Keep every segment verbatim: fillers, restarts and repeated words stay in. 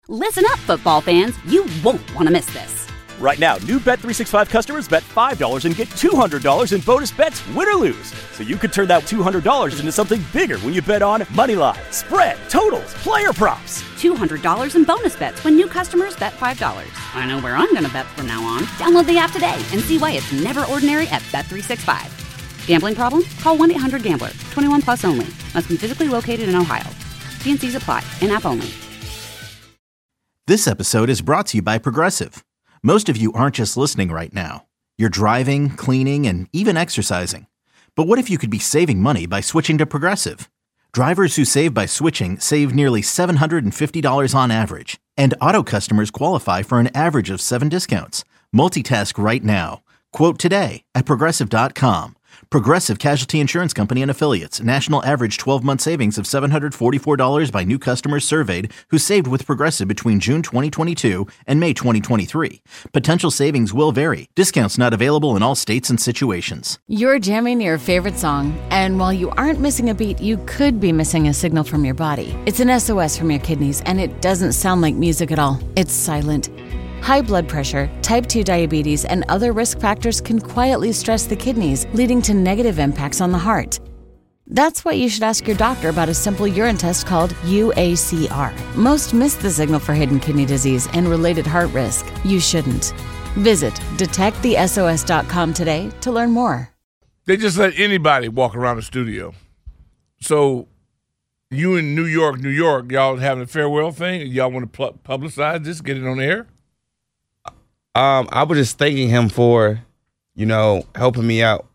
Listen up, football fans. You won't want to miss this. Right now, new Bet three sixty-five customers bet five dollars and get two hundred dollars in bonus bets, win or lose. So you could turn that two hundred dollars into something bigger when you bet on money line, spread, totals, player props. two hundred dollars in bonus bets when new customers bet five dollars. I know where I'm going to bet from now on. Download the app today and see why it's never ordinary at Bet three sixty-five. Gambling problem? Call one eight hundred gambler. twenty-one plus only. Must be physically located in Ohio. T and C's apply. In-app only. This episode is brought to you by Progressive. Most of you aren't just listening right now. You're driving, cleaning, and even exercising. But what if you could be saving money by switching to Progressive? Drivers who save by switching save nearly seven hundred fifty dollars on average. And auto customers qualify for an average of seven discounts. Multitask right now. Quote today at Progressive dot com. Progressive Casualty Insurance Company and Affiliates. National average twelve-month savings of seven hundred forty-four dollars by new customers surveyed who saved with Progressive between June twenty twenty-two and May twenty twenty-three. Potential savings will vary. Discounts not available in all states and situations. You're jamming your favorite song, and while you aren't missing a beat, you could be missing a signal from your body. It's an S O S from your kidneys, and it doesn't sound like music at all. It's silent. High blood pressure, type two diabetes, and other risk factors can quietly stress the kidneys, leading to negative impacts on the heart. That's why you should ask your doctor about a simple urine test called U A C R. Most miss the signal for hidden kidney disease and related heart risk. You shouldn't. Visit detect the S O S dot com today to learn more. They just let anybody walk around the studio. So you in New York, New York, y'all having a farewell thing? Y'all want to pu- publicize this, get it on the air? Um, I was just thanking him for, you know, helping me out.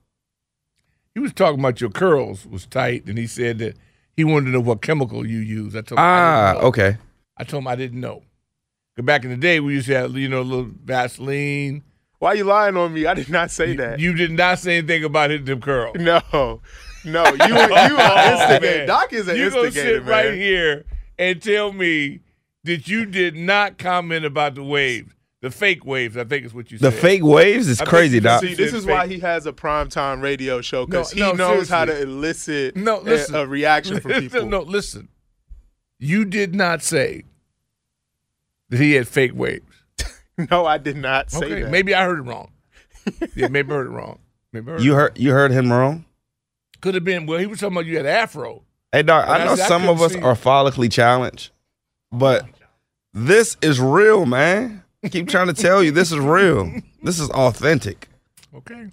He was talking about your curls was tight, and he said that he wanted to know what chemical you use. I told him Ah, I didn't know. okay. I told him I didn't know. Because back in the day, we used to have, you know, a little Vaseline. Why are you lying on me? I did not say You, that. you did not say anything about hitting them curls. No, no. You, you are instigating. Oh, Doc is an you instigator, gonna sit man. right here and tell me that you did not comment about the waves. The fake waves, I think is what you The said. fake waves is I think crazy, you Doc. See, this said is fake. why he has a primetime radio show, because No, he no, knows how to seriously. elicit No, a- listen. a, reaction from Listen, people. No, listen. You did not say that he had fake waves. No, I did not say Okay, that. maybe I heard it wrong. Yeah, maybe I heard it wrong. Maybe I heard You it heard you heard him wrong? Could have been, well, he was talking about you had afro. Hey, Doc, I But know I- I some of couldn't us see. are follically challenged, but this is real, man. I keep trying to tell you, this is real. This is authentic. Okay.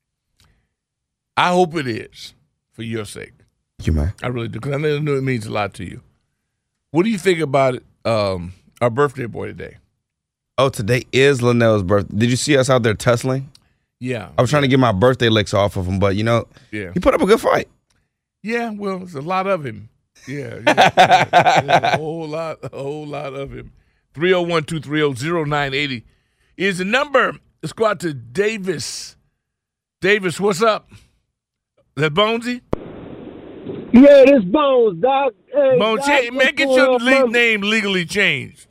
I hope it is for your sake. Thank you, man. I really do, because I know it means a lot to you. What do you think about it, um, our birthday boy today? Oh, today is Linnell's birthday. Did you see us out there tussling? Yeah. I was trying to get my birthday licks off of him, but, you know, Yeah. he put up a good fight. Yeah, well, there's a lot of him. Yeah, yeah, yeah. There's a whole lot, a whole lot of him. three oh one, two three oh, oh nine eight oh is the number. Let's go out to Davis. Davis, what's up? Is that Bonesy? Yeah, this Bones, Doc. Hey, Bones, Doc, hey, man, what's get going your on, le- man? name legally changed.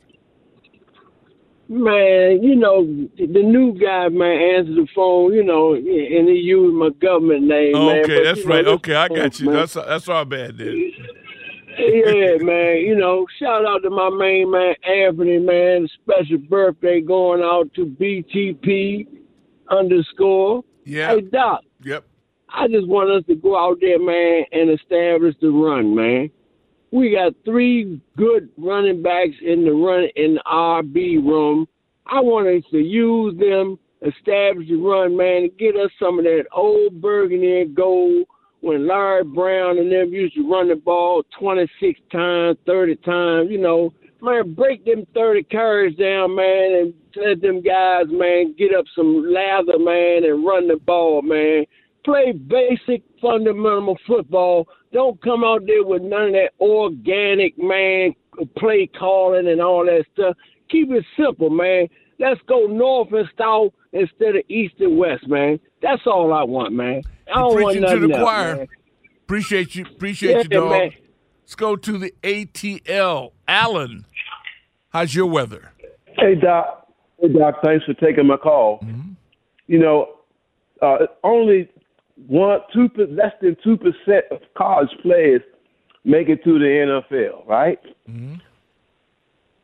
Man, you know, the new guy, man, answered the phone, you know, and he used my government name, Oh, man. okay, But, that's you know, right. this Okay, I got Bones, you. man. That's that's all bad, then. Yeah, man, you know, shout out to my main man, Anthony, man. Special birthday going out to B T P underscore. Yeah. Hey, Doc, Yep. I just want us to go out there, man, and establish the run, man. We got three good running backs in the run in the R B room. I want us to use them, establish the run, man, and get us some of that old burgundy and gold when Larry Brown and them used to run the ball twenty-six times, thirty times, you know. Man, break them thirty carries down, man, and let them guys, man, get up some lather, man, and run the ball, man. Play basic, fundamental football. Don't come out there with none of that organic, man, play calling and all that stuff. Keep it simple, man. Let's go north and south instead of east and west, man. That's all I want, man. I don't want Preaching nothing to the else, choir. man. Appreciate you. Appreciate Yeah, you, dog. man. Let's go to the A T L. Alan, how's your weather? Hey, Doc. Hey, Doc, thanks for taking my call. Mm-hmm. You know, uh, only one, two, per- less than two percent of college players make it to the N F L, right? Mm-hmm.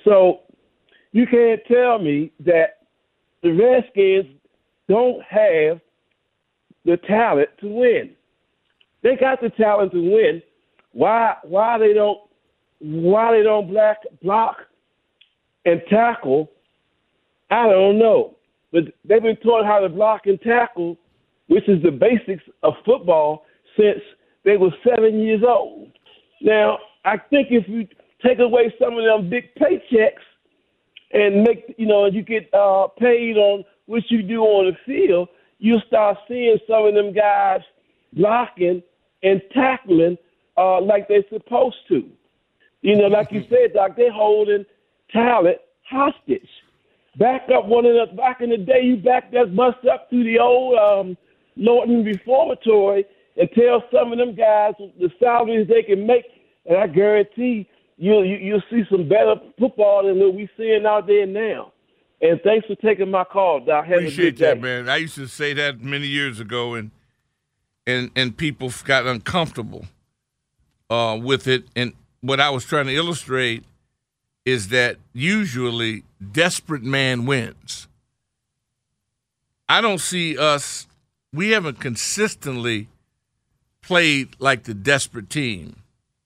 So you can't tell me that the Redskins don't have the talent to win. They got the talent to win. Why why they don't why they don't black, block and tackle, I don't know. But they've been taught how to block and tackle, which is the basics of football, since they were seven years old. Now, I think if you take away some of them big paychecks and make, you know, you get uh, paid on what you do on the field, you'll start seeing some of them guys blocking and tackling uh, like they're supposed to. You know, like you said, Doc, they're holding talent hostage. Back up one of the, back in the day, you back that bus up through the old um, Norton Reformatory and tell some of them guys the salaries they can make, and I guarantee you, you, you'll see some better football than what we're seeing out there now. And thanks for taking my call, Doc. Have Appreciate a good day. that, man. I used to say that many years ago, and and and people got uncomfortable uh, with it. And what I was trying to illustrate is that usually desperate man wins. I don't see us – we haven't consistently played like the desperate team.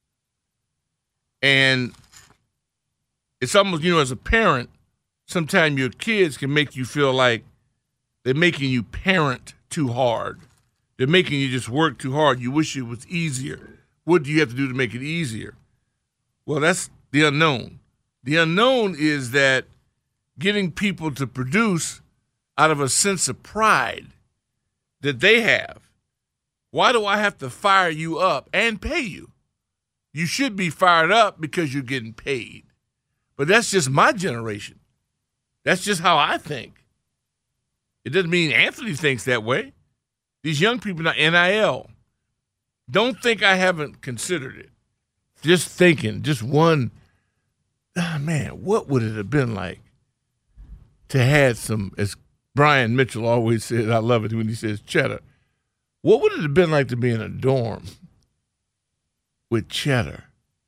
And it's almost, you know, as a parent, sometimes your kids can make you feel like they're making you parent too hard. They're making you just work too hard. You wish it was easier. What do you have to do to make it easier? Well, that's the unknown. The unknown is that getting people to produce out of a sense of pride that they have. Why do I have to fire you up and pay you? You should be fired up because you're getting paid. But that's just my generation. That's just how I think. It doesn't mean Anthony thinks that way. These young people are N I L. Don't think I haven't considered it. Just thinking, just one, oh man, what would it have been like to have some, as Brian Mitchell always said, I love it when he says cheddar. What would it have been like to be in a dorm with cheddar?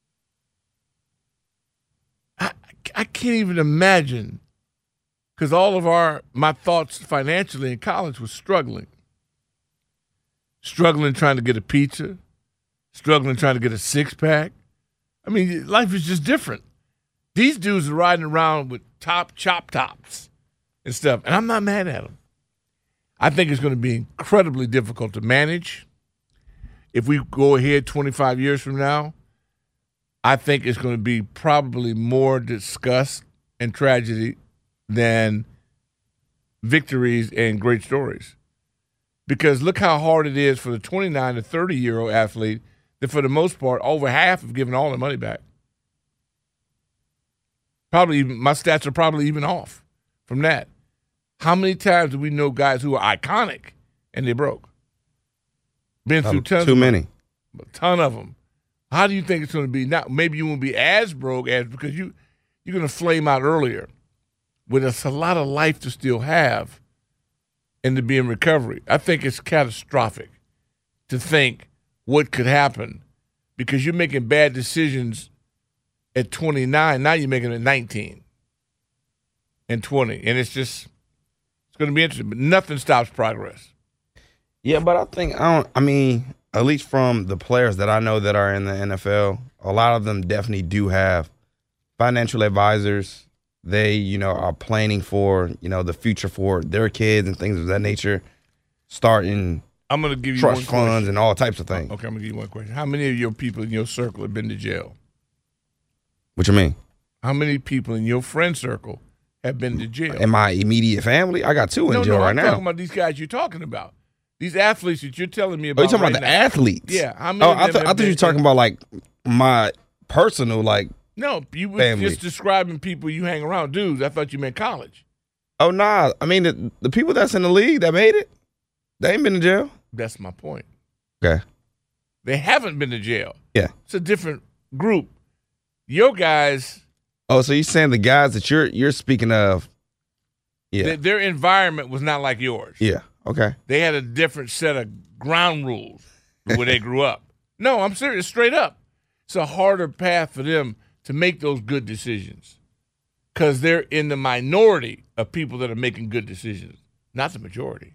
I, I can't even imagine, because all of our, my thoughts financially in college was struggling. Struggling trying to get a pizza, struggling trying to get a six-pack. I mean, life is just different. These dudes are riding around with top chop tops and stuff, and I'm not mad at them. I think it's going to be incredibly difficult to manage. If we go ahead twenty-five years from now, I think it's going to be probably more disgust and tragedy than victories and great stories. Because look how hard it is for the twenty-nine to thirty-year-old athlete that for the most part, over half have given all their money back. Probably even, my stats are probably even off from that. How many times do we know guys who are iconic and they broke? Been through Um, tons too of many. them, a ton of them. How do you think it's going to be now? Maybe you won't be as broke as because you you're going to flame out earlier. With us a lot of life to still have and to be in recovery. I think it's catastrophic to think what could happen because you're making bad decisions at twenty-nine. Now you're making it at nineteen and twenty. And it's just, it's going to be interesting. But nothing stops progress. Yeah, but I think, I don't, I mean, at least from the players that I know that are in the N F L, a lot of them definitely do have financial advisors. They, you know, are planning for, you know, the future for their kids and things of that nature, starting I'm going to give you trust one funds question. and all types of things. Okay, I'm going to give you one question. How many of your people in your circle have been to jail? What you mean? How many people in your friend circle have been to jail? In my immediate family, I got two in no, jail no, right I'm now. talking about these guys you're talking about. These athletes that you're telling me Oh, about. you talking right about the now. athletes? Yeah. How many Oh, of I, them th- I have thought you were been- talking about like my personal, like. No, you were family. just describing people you hang around. Dudes, I thought you meant college. Oh nah, I mean the, the people that's in the league that made it, they ain't been to jail. That's my point. Okay. They haven't been to jail. Yeah. It's a different group. Your guys, Oh, so you're saying the guys that you're you're speaking of? Yeah. th- their environment was not like yours. yeah. Okay. They had a different set of ground rules where they grew up. No, I'm serious, straight up. It's a harder path for them to make those good decisions. because they're in the minority of people that are making good decisions, not the majority.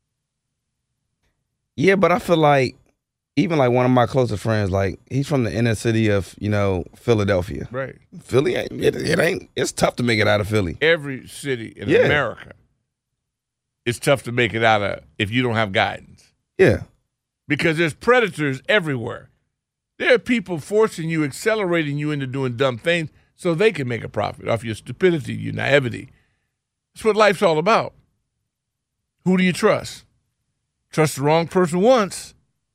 Yeah, but I feel like even like one of my closest friends, like he's from the inner city of, you know, Philadelphia. Right. Philly, it, it ain't, it's tough to make it out of Philly. Every city in Yeah. America, it's tough to make it out of if you don't have guidance. Yeah. Because there's predators everywhere. There are people forcing you, accelerating you into doing dumb things so they can make a profit off your stupidity, your naivety. That's what life's all about. Who do you trust? Trust the wrong person once,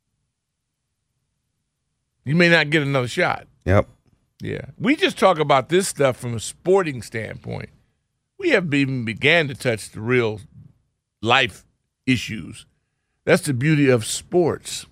you may not get another shot. Yep. Yeah. We just talk about this stuff from a sporting standpoint. We haven't even began to touch the real life issues. That's the beauty of sports.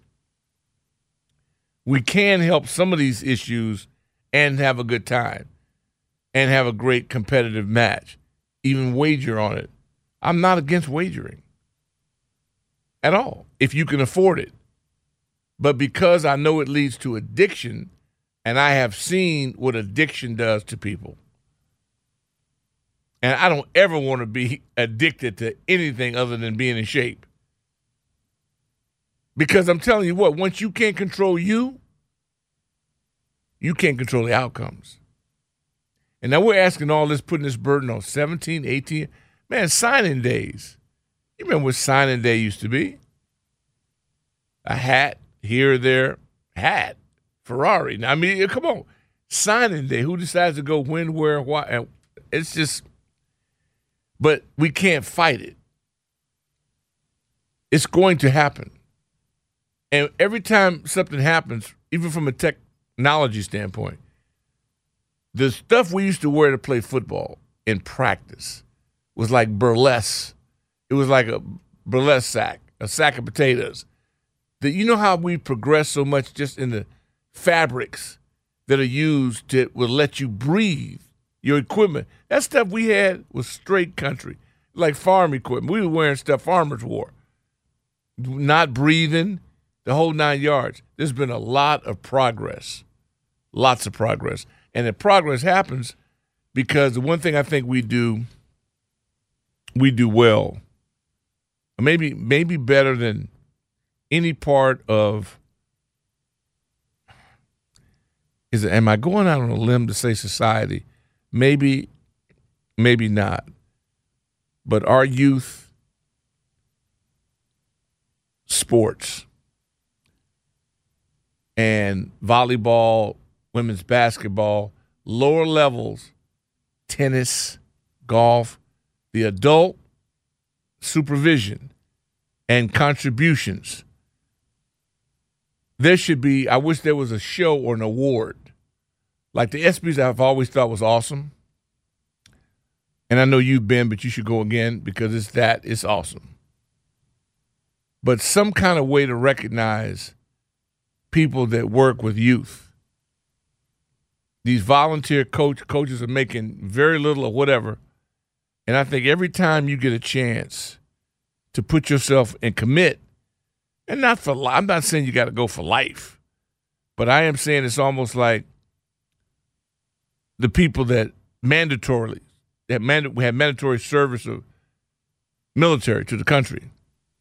We can help some of these issues and have a good time and have a great competitive match, even wager on it. I'm not against wagering at all, if you can afford it. But because I know it leads to addiction, and I have seen what addiction does to people, and I don't ever want to be addicted to anything other than being in shape. Because I'm telling you what, once you can't control you, you can't control the outcomes. And now we're asking all this, putting this burden on seventeen, eighteen. Man, signing days. You remember what signing day used to be? A hat here or there. Hat. Ferrari. Now, I mean, come on. Signing day. Who decides to go when, where, why? And it's just, but we can't fight it. It's going to happen. And every time something happens, even from a technology standpoint, the stuff we used to wear to play football in practice was like burlesque. It was like a burlesque sack, a sack of potatoes. That, you know how we progress so much just in the fabrics that are used to will let you breathe, your equipment. That stuff we had was straight country, like farm equipment. We were wearing stuff farmers wore. Not breathing, the whole nine yards. There's been a lot of progress, lots of progress. And the progress happens because the one thing I think we do, we do well, maybe maybe better than any part of, is it, am I going out on a limb to say society? Maybe, maybe not. But our youth sports and volleyball, women's basketball, lower levels, tennis, golf, the adult supervision and contributions. There should be, I wish there was a show or an award. Like the ESPYs I've always thought was awesome. And I know you've been, but you should go again because it's that, it's awesome. But some kind of way to recognize people that work with youth. These volunteer coach coaches are making very little or whatever. And I think every time you get a chance to put yourself and commit, and not for life, I'm not saying you got to go for life, but I am saying it's almost like the people that mandatorily, that manda- we have mandatory service of military to the country.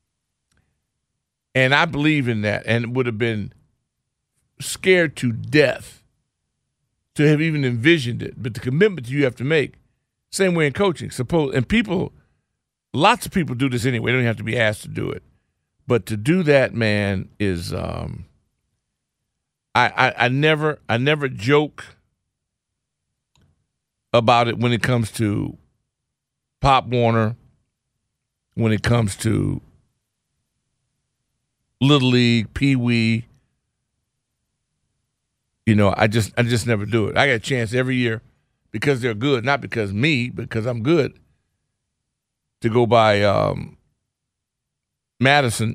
And I believe in that, and would have been scared to death to have even envisioned it. But the commitment you have to make, same way in coaching. Suppose, and people, lots of people do this anyway. They don't have to be asked to do it. But to do that, man, is um, I, I I never I never joke about it when it comes to Pop Warner, when it comes to Little League, Pee Wee. You know, I just I just never do it. I get a chance every year because they're good, not because me, because I'm good, to go by um, Madison.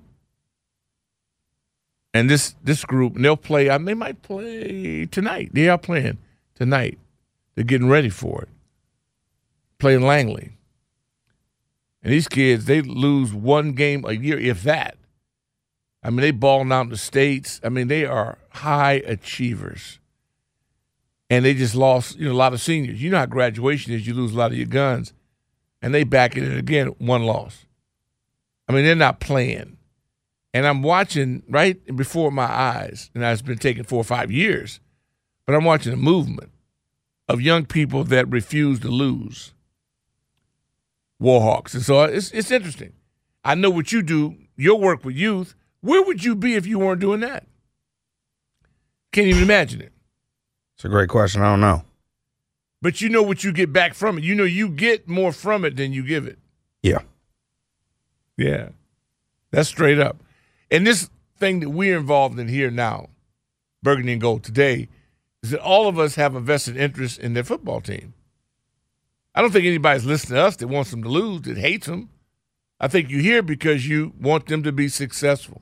And this this group, and they'll play, I mean, they might play tonight. They are playing tonight. They're getting ready for it. Playing Langley. And these kids, they lose one game a year, if that. I mean, they balling out in the States. I mean, they are high achievers. and they just lost, you know, a lot of seniors. You know how graduation is. You lose a lot of your guns, and they back it in again, one loss. I mean, they're not playing. And I'm watching right before my eyes, and it's been taking four or five years, but I'm watching a movement of young people that refuse to lose. Warhawks. And so it's it's interesting. I know what you do, your work with youth. Where would you be if you weren't doing that? Can't even imagine it. It's a great question. I don't know. But you know what you get back from it. You know you get more from it than you give it. Yeah. Yeah. That's straight up. And this thing that we're involved in here now, Burgundy and Gold today, is that all of us have a vested interest in their football team. I don't think anybody's listening to us that wants them to lose, that hates them. I think you're here because you want them to be successful.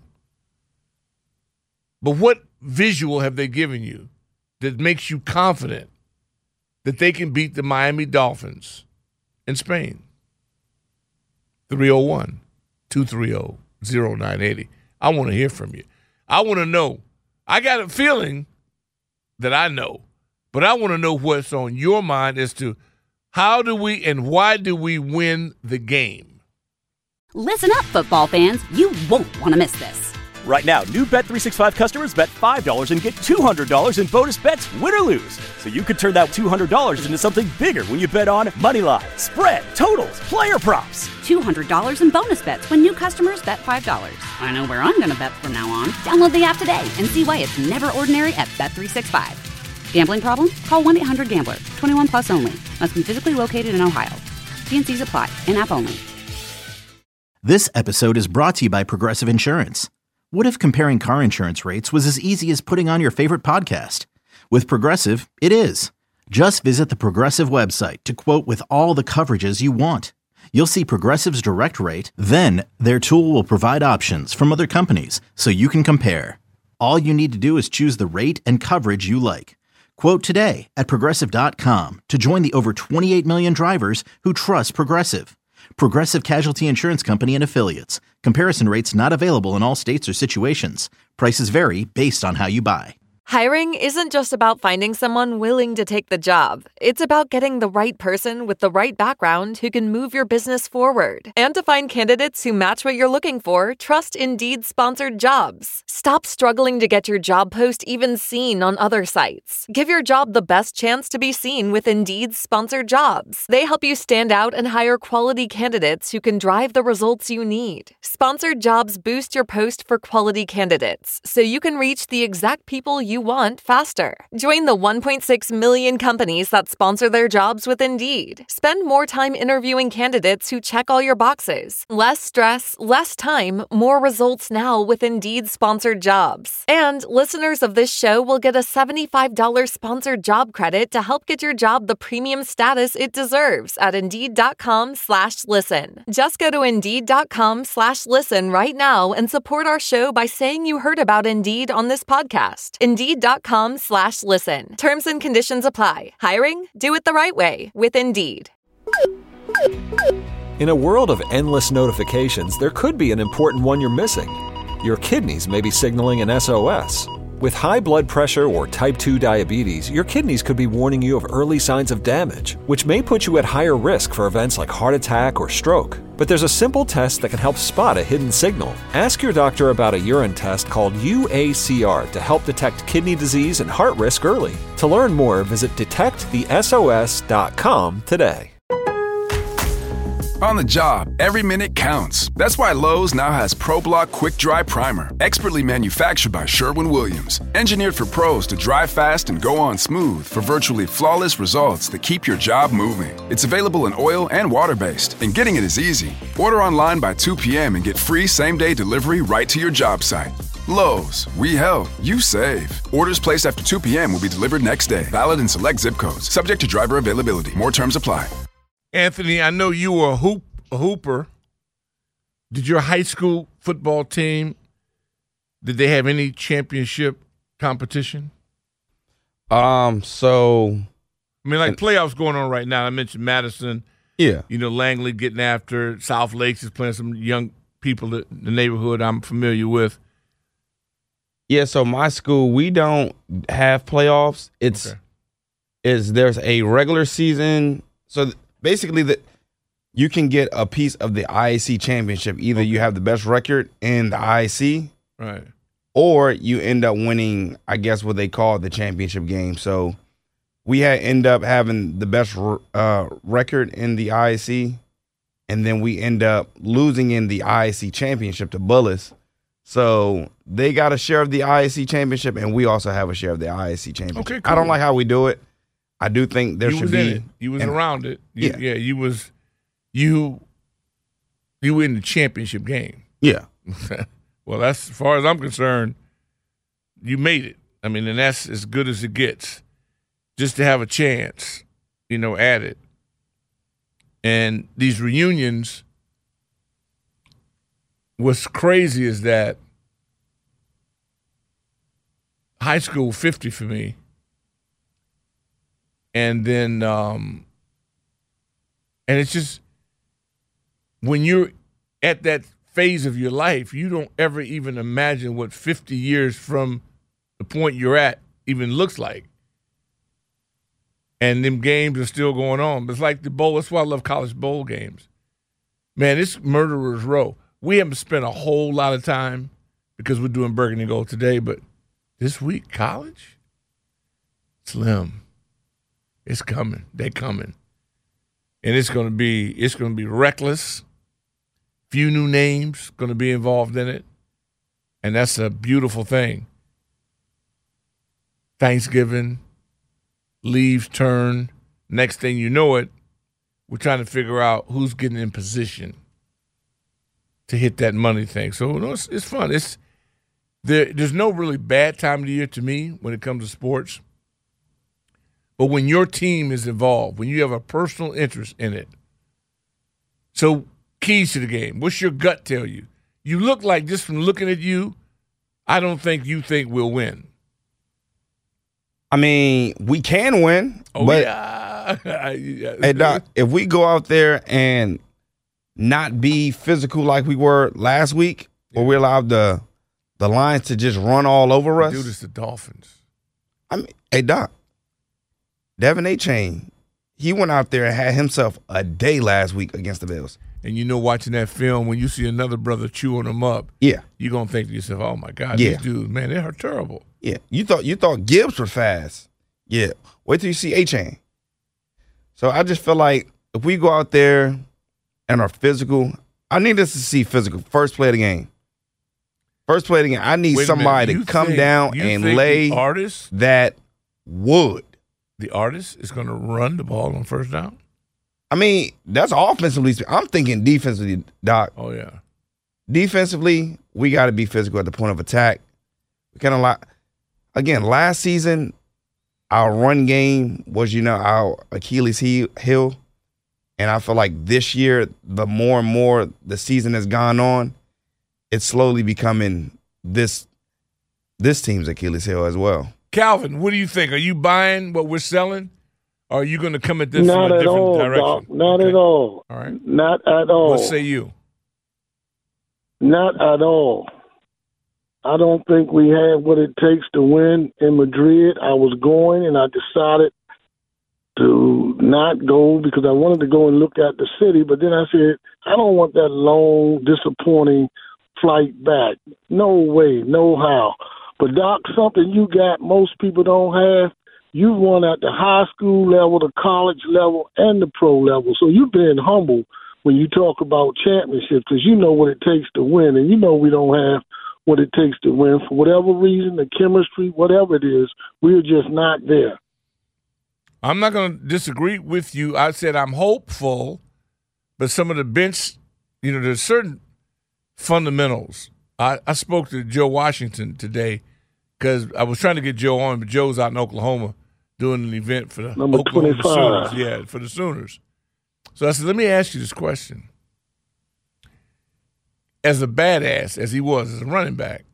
But what visual have they given you that makes you confident that they can beat the Miami Dolphins in Spain? three oh one, two three oh, oh nine eight oh. I want to hear from you. I want to know. I got a feeling that I know, but I want to know what's on your mind as to how do we and why do we win the game? Listen up, football fans. You won't want to miss this. Right now, new Bet three sixty-five customers bet five dollars and get two hundred dollars in bonus bets, win or lose. So you could turn that two hundred dollars into something bigger when you bet on Moneyline, spread, totals, player props. two hundred dollars in bonus bets when new customers bet five dollars. I know where I'm going to bet from now on. Download the app today and see why it's never ordinary at Bet three sixty-five. Gambling problem? Call one eight hundred gambler. twenty-one plus only. Must be physically located in Ohio. T and C's apply. In-app only. This episode is brought to you by Progressive Insurance. What if comparing car insurance rates was as easy as putting on your favorite podcast? With Progressive, it is. Just visit the Progressive website to quote with all the coverages you want. You'll see Progressive's direct rate, then their tool will provide options from other companies so you can compare. All you need to do is choose the rate and coverage you like. Quote today at Progressive dot com to join the over twenty-eight million drivers who trust Progressive. Progressive Casualty Insurance Company and Affiliates. Comparison rates not available in all states or situations. Prices vary based on how you buy. Hiring isn't just about finding someone willing to take the job. It's about getting the right person with the right background who can move your business forward. And to find candidates who match what you're looking for, trust Indeed sponsored jobs. Stop struggling to get your job post even seen on other sites. Give your job the best chance to be seen with Indeed sponsored jobs. They help you stand out and hire quality candidates who can drive the results you need. Sponsored jobs boost your post for quality candidates, so you can reach the exact people you want faster. Join the one point six million companies that sponsor their jobs with Indeed. Spend more time interviewing candidates who check all your boxes. Less stress, less time, more results now with Indeed sponsored jobs. And listeners of this show will get a seventy-five dollars sponsored job credit to help get your job the premium status it deserves at Indeed.com slash listen. Just go to Indeed.com slash listen right now and support our show by saying you heard about Indeed on this podcast. Indeed.com slash listen. Terms and conditions apply. Hiring? Do it the right way with Indeed. In a world of endless notifications, there could be an important one you're missing. Your kidneys may be signaling an S O S. With high blood pressure or type two diabetes, your kidneys could be warning you of early signs of damage, which may put you at higher risk for events like heart attack or stroke. But there's a simple test that can help spot a hidden signal. Ask your doctor about a urine test called U A C R to help detect kidney disease and heart risk early. To learn more, visit detect the S O S dot com today. On the job, every minute counts. That's why Lowe's now has ProBlock Quick Dry Primer, expertly manufactured by Sherwin-Williams. Engineered for pros to dry fast and go on smooth for virtually flawless results that keep your job moving. It's available in oil and water-based, and getting it is easy. Order online by two p.m. and get free same-day delivery right to your job site. Lowe's, we help, you save. Orders placed after two p.m. will be delivered next day. Valid in select zip codes. Subject to driver availability. More terms apply. Anthony, I know you were a, hoop, a hooper. Did your high school football team, did they have any championship competition? Um, so I mean, like playoffs going on right now. I mentioned Madison. Yeah. You know, Langley getting after it. South Lakes is playing some young people in the neighborhood I'm familiar with. Yeah, so my school, we don't have playoffs. It's okay. is there's a regular season. So th- basically, the, you can get a piece of the I A C championship. Either okay. you have the best record in the I A C, right, or you end up winning, I guess, what they call the championship game. So we had end up having the best uh, record in the I A C, and then we end up losing in the I A C championship to Bullis. So they got a share of the I A C championship, and we also have a share of the I A C championship. Okay, cool. I don't like how we do it. I do think there you should was be. In it. You was and, around it. You, yeah, yeah. You was you. You were in the championship game. Yeah. Well, that's as far as I'm concerned. You made it. I mean, and that's as good as it gets. Just to have a chance, you know, at it. And these reunions. What's crazy is that high school fifty for me. And then, um, and it's just, when you're at that phase of your life, you don't ever even imagine what fifty years from the point you're at even looks like. And them games are still going on. But it's like the bowl. That's why I love college bowl games. Man, it's murderer's row. We haven't spent a whole lot of time because we're doing Burgundy Gold today, but this week, college, slim. It's coming. They're coming. And it's going to be it's going to be reckless. Few new names going to be involved in it. And that's a beautiful thing. Thanksgiving, leaves turn. Next thing you know it, we're trying to figure out who's getting in position to hit that money thing. So no, it's, it's fun. It's there, There's no really bad time of the year to me when it comes to sports. But when your team is involved, when you have a personal interest in it. So keys to the game. What's your gut tell you? You look like, just from looking at you, I don't think you think we'll win. I mean, we can win. Oh, but yeah. Hey, Doc, if we go out there and not be physical like we were last week, or we allowed the the Lions to just run all over us. Dude, it's the Dolphins. I mean, hey, Doc, Devin A-Chain, he went out there and had himself a day last week against the Bills. And you know, watching that film, when you see another brother chewing them up, yeah, you're going to think to yourself, oh, my God, yeah. these dudes, man, they are terrible. Yeah, you thought you thought Gibbs was fast. Yeah, wait till you see A-Chain. So I just feel like if we go out there and are physical, I need us to see physical. First play of the game. First play of the game. I need somebody to come think, down and lay the artist, that wood. The artist is going to run the ball on first down? I mean, that's offensively. I'm thinking defensively, Doc. Oh, yeah. Defensively, we got to be physical at the point of attack. We kind of like, again, last season, our run game was, you know, our Achilles heel. And I feel like this year, the more and more the season has gone on, it's slowly becoming this this team's Achilles heel as well. Calvin, what do you think? Are you buying what we're selling? Or are you going to come at this Not from a at different all, direction? Doc. Not okay. at all. All right. Not at all. What say you? Not at all. I don't think we have what it takes to win in Madrid. I was going, and I decided to not go because I wanted to go and look at the city. But then I said, I don't want that long, disappointing flight back. No way, no how. But, Doc, something you got most people don't have, you've won at the high school level, the college level, and the pro level. So you've been humble when you talk about championships because you know what it takes to win, and you know we don't have what it takes to win for whatever reason, the chemistry, whatever it is. We're just not there. I'm not going to disagree with you. I said I'm hopeful, but some of the bench, you know, there's certain fundamentals. I, I spoke to Joe Washington today because I was trying to get Joe on, but Joe's out in Oklahoma doing an event for the Number Oklahoma twenty-five. Sooners. Yeah, for the Sooners. So I said, let me ask you this question. As a badass, as he was as a running back,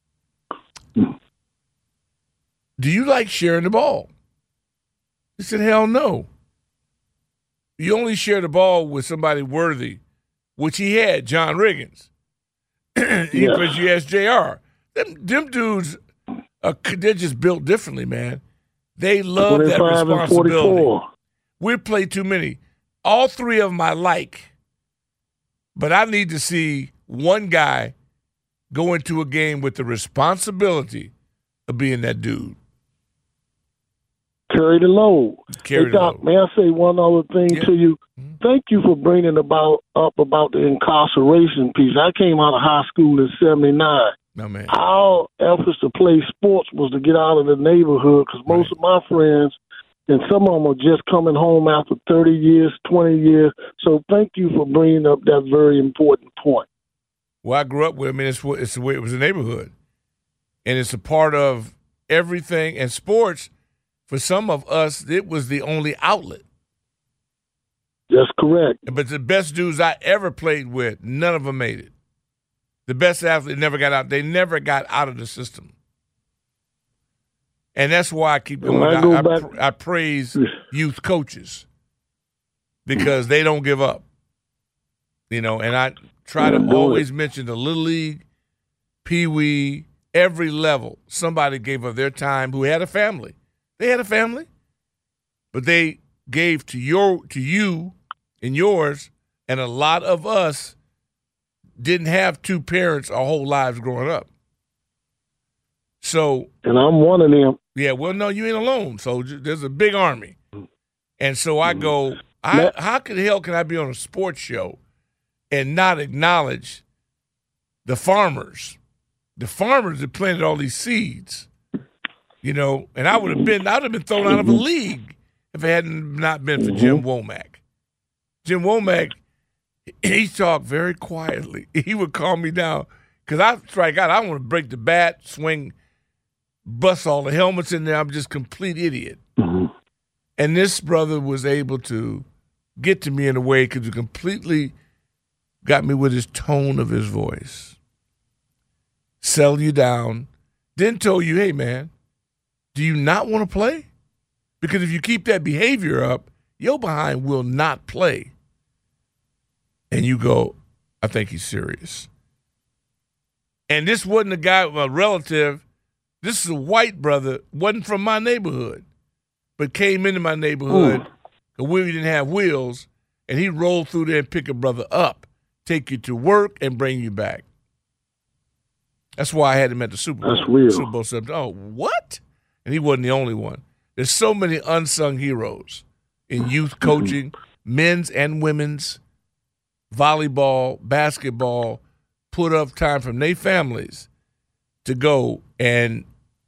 do you like sharing the ball? He said, hell no. You only share the ball with somebody worthy, which he had, John Riggins. Because yeah. you asked J R. Them, them dudes, are, they're just built differently, man. They love that twenty-five and responsibility. forty-four. We play too many. All three of them I like, but I need to see one guy go into a game with the responsibility of being that dude. Carry the load. Carry hey, the Doc, load. may I say one other thing Yeah. to you? Mm-hmm. Thank you for bringing about up about the incarceration piece. I came out of high school in seventy-nine. No, man. Our efforts to play sports was to get out of the neighborhood because most Right. of my friends, and some of them are just coming home after thirty years, twenty years. So thank you for bringing up that very important point. Well, I grew up with. I mean, it's it's the way it was a neighborhood, and it's a part of everything. And sports, for some of us, it was the only outlet. That's correct. But the best dudes I ever played with, none of them made it. The best athlete never got out. They never got out of the system. And that's why I keep going. When I I, go I, back- I praise youth coaches because they don't give up. You know, and I try to Yeah, do always it. mention the Little League, Pee Wee, every level. Somebody gave up their time who had a family. They had a family, but they gave to your to you and yours, and a lot of us didn't have two parents our whole lives growing up. So, And I'm one of them. yeah, well, no, you ain't alone. So j- there's a big army. And so I go, I, That- how can hell can I be on a sports show and not acknowledge the farmers? The farmers that planted all these seeds, you know, and I would have been, I would have been thrown out of a league if it hadn't not been for Jim Womack. Jim Womack, he talked very quietly. He would calm me down because I strike out. I want to break the bat, swing, bust all the helmets in there. I'm just a complete idiot. And this brother was able to get to me in a way because he completely got me with his tone of his voice. Sell you down. Then told you, hey, man, do you not want to play? Because if you keep that behavior up, your behind will not play. And you go, I think he's serious. And this wasn't a guy, a relative. This is a white brother, wasn't from my neighborhood, but came into my neighborhood because we didn't have wheels, and he rolled through there and pick a brother up, take you to work, and bring you back. That's why I had him at the Super Bowl. That's real. Super Bowl seven. Oh, what? And he wasn't the only one. There's so many unsung heroes in youth coaching, men's and women's, volleyball, basketball, put up time from their families to go, and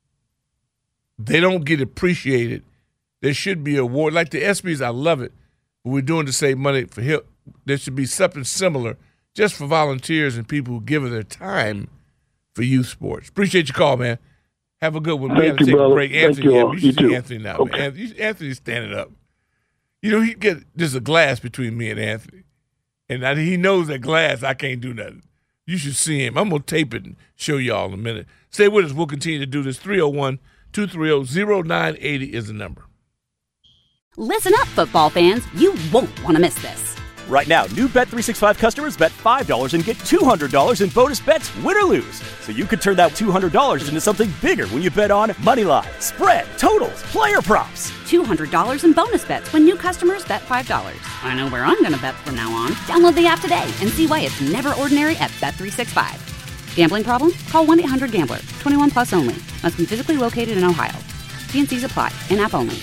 they don't get appreciated. There should be a award. Like the ESPYs, I love it. What we're doing to save money for help, there should be something similar just for volunteers and people who give of their time for youth sports. Appreciate your call, man. Have a good one. We Thank got to you, take brother. a break. Thank Anthony, you yeah, all. we You should see too. Anthony now. Okay. Man. Anthony, Anthony's standing up. You know, he get there's a glass between me and Anthony, and I, he knows that glass. I can't do nothing. You should see him. I'm gonna tape it and show y'all in a minute. Stay with us. We'll continue to do this. three oh one, two three oh, oh nine eight oh is the number. Listen up, football fans. You won't want to miss this. Right now, new Bet three sixty-five customers bet five dollars and get two hundred dollars in bonus bets, win or lose. So you could turn that two hundred dollars into something bigger when you bet on Moneyline, spread, totals, player props. two hundred dollars in bonus bets when new customers bet five dollars. I know where I'm going to bet from now on. Download the app today and see why it's never ordinary at Bet three sixty-five. Gambling problem? Call one eight hundred gambler. twenty-one plus only. Must be physically located in Ohio. T and C's apply. In-app only.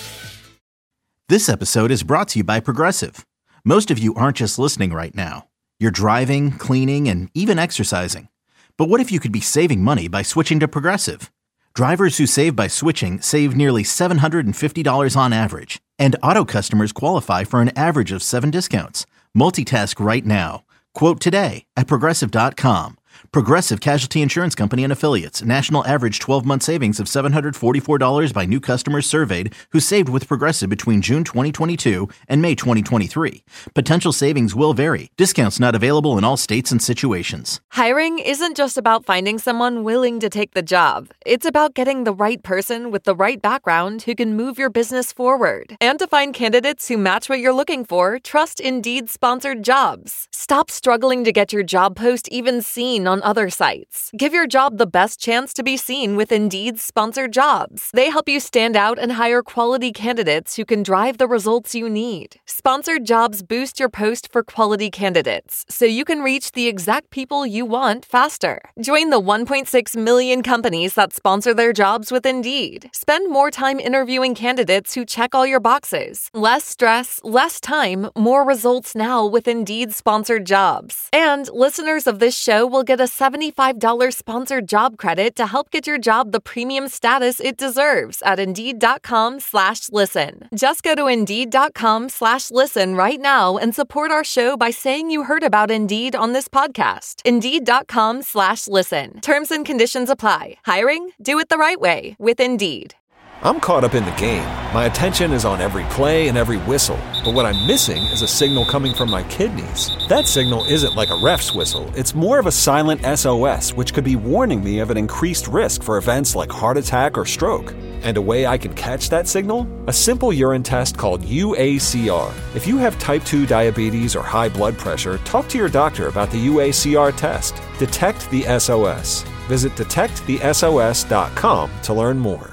This episode is brought to you by Progressive. Most of you aren't just listening right now. You're driving, cleaning, and even exercising. But what if you could be saving money by switching to Progressive? Drivers who save by switching save nearly seven hundred fifty dollars on average. And auto customers qualify for an average of seven discounts. Multitask right now. Quote today at Progressive dot com. Progressive Casualty Insurance Company and Affiliates. National average twelve-month savings of seven hundred forty-four dollars by new customers surveyed who saved with Progressive between June twenty twenty-two and May twenty twenty-three. Potential savings will vary. Discounts not available in all states and situations. Hiring isn't just about finding someone willing to take the job. It's about getting the right person with the right background who can move your business forward. And to find candidates who match what you're looking for, trust Indeed sponsored jobs. Stop struggling to get your job post even seen seen on other sites. Give your job the best chance to be seen with Indeed's sponsored jobs. They help you stand out and hire quality candidates who can drive the results you need. Sponsored jobs boost your post for quality candidates, so you can reach the exact people you want faster. Join the one point six million companies that sponsor their jobs with Indeed. Spend more time interviewing candidates who check all your boxes. Less stress, less time, more results now with Indeed sponsored jobs. And listeners of this show will get a seventy-five dollars sponsored job credit to help get your job the premium status it deserves at Indeed.com slash listen. Just go to Indeed.com slash listen right now and support our show by saying you heard about Indeed on this podcast. Indeed.com slash listen. Terms and conditions apply. Hiring? Do it the right way with Indeed. I'm caught up in the game. My attention is on every play and every whistle. But what I'm missing is a signal coming from my kidneys. That signal isn't like a ref's whistle. It's more of a silent S O S, which could be warning me of an increased risk for events like heart attack or stroke. And a way I can catch that signal? A simple urine test called U A C R. If you have type two diabetes or high blood pressure, talk to your doctor about the U A C R test. Detect the S O S. Visit detect the S O S dot com to learn more.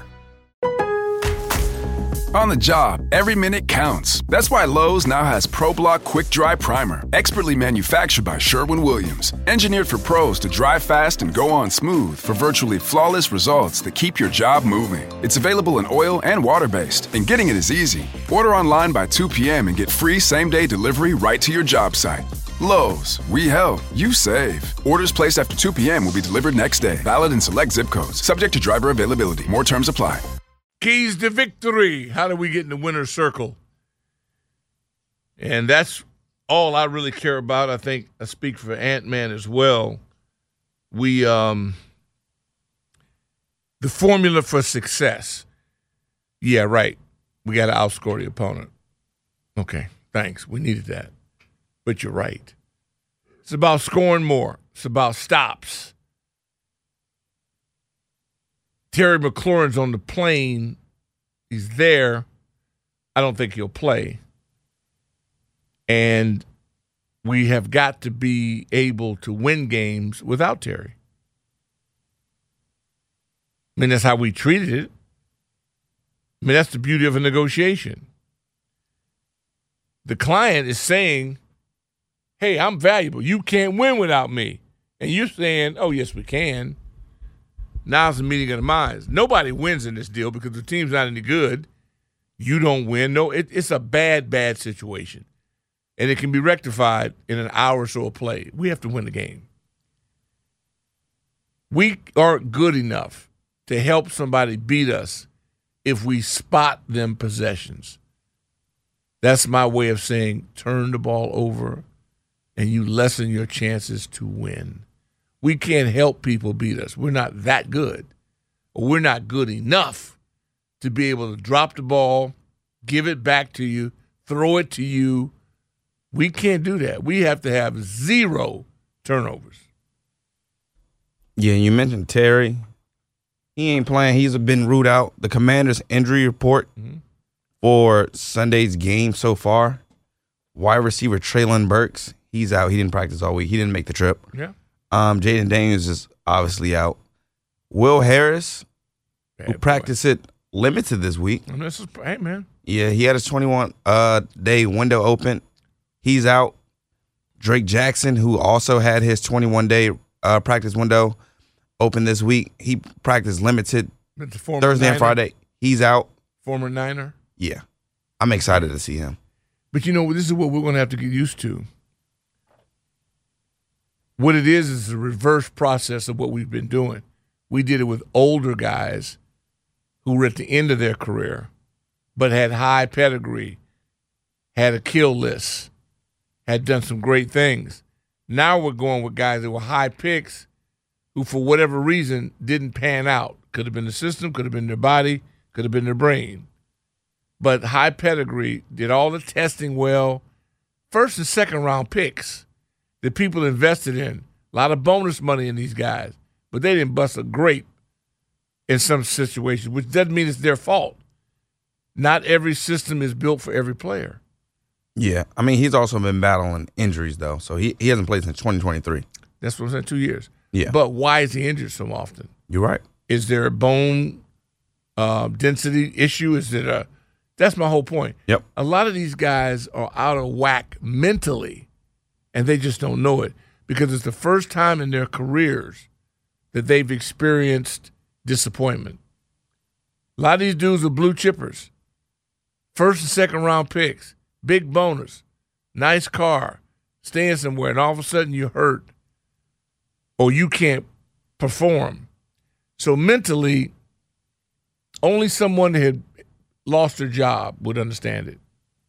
On the job, every minute counts. That's why Lowe's now has ProBlock Quick Dry Primer, expertly manufactured by Sherwin-Williams. Engineered for pros to dry fast and go on smooth for virtually flawless results that keep your job moving. It's available in oil and water-based, and getting it is easy. Order online by two p.m. and get free same-day delivery right to your job site. Lowe's, we help, you save. Orders placed after two p.m. will be delivered next day. Valid in select zip codes. Subject to driver availability. More terms apply. Keys to victory. How do we get in the winner's circle? And that's all I really care about. I think I speak for Ant-Man as well. We, um, the formula for success. Yeah, right. We got to outscore the opponent. Okay, thanks. We needed that. But you're right. It's about scoring more. It's about stops. Terry McLaurin's on the plane. He's there. I don't think he'll play. And we have got to be able to win games without Terry. I mean, that's how we treated it. I mean, that's the beauty of a negotiation. The client is saying, hey, I'm valuable. You can't win without me. And you're saying, oh, yes, we can. Now it's a meeting of the minds. Nobody wins in this deal because the team's not any good. You don't win. No, it, it's a bad, bad situation. And it can be rectified in an hour or so of play. We have to win the game. We aren't good enough to help somebody beat us if we spot them possessions. That's my way of saying turn the ball over and you lessen your chances to win. We can't help people beat us. We're not that good. Or we're not good enough to be able to drop the ball, give it back to you, throw it to you. We can't do that. We have to have zero turnovers. Yeah, you mentioned Terry. He ain't playing. He's been ruled out. The Commander's injury report mm-hmm. for Sunday's game so far, wide receiver Treylon Burks, he's out. He didn't practice all week. He didn't make the trip. Yeah. Um, Jaden Daniels is obviously out. Will Harris, Bad who boy. practiced it limited this week. And this is, hey, man. Yeah, he had his twenty-one uh, day window open. He's out. Drake Jackson, who also had his twenty-one day uh, practice window open this week, he practiced limited Thursday Niner. and Friday. He's out. Former Niner? Yeah. I'm excited to see him. But, you know, this is what we're going to have to get used to. What it is is a reverse process of what we've been doing. We did it with older guys who were at the end of their career but had high pedigree, had a kill list, had done some great things. Now we're going with guys that were high picks who, for whatever reason, didn't pan out. Could have been the system, could have been their body, could have been their brain. But high pedigree, did all the testing well. First and second round picks that people invested in. A lot of bonus money in these guys. But they didn't bust a grape in some situations, which doesn't mean it's their fault. Not every system is built for every player. Yeah. I mean, he's also been battling injuries, though. So he, he hasn't played since twenty twenty-three. That's what I'm saying, two years. Yeah. But why is he injured so often? You're right. Is there a bone uh, density issue? Is it a – that's my whole point. Yep. A lot of these guys are out of whack mentally, and they just don't know it because it's the first time in their careers that they've experienced disappointment. A lot of these dudes are blue chippers, first and second round picks, big bonus, nice car, staying somewhere, and all of a sudden you're hurt or you can't perform. So mentally, only someone that had lost their job would understand it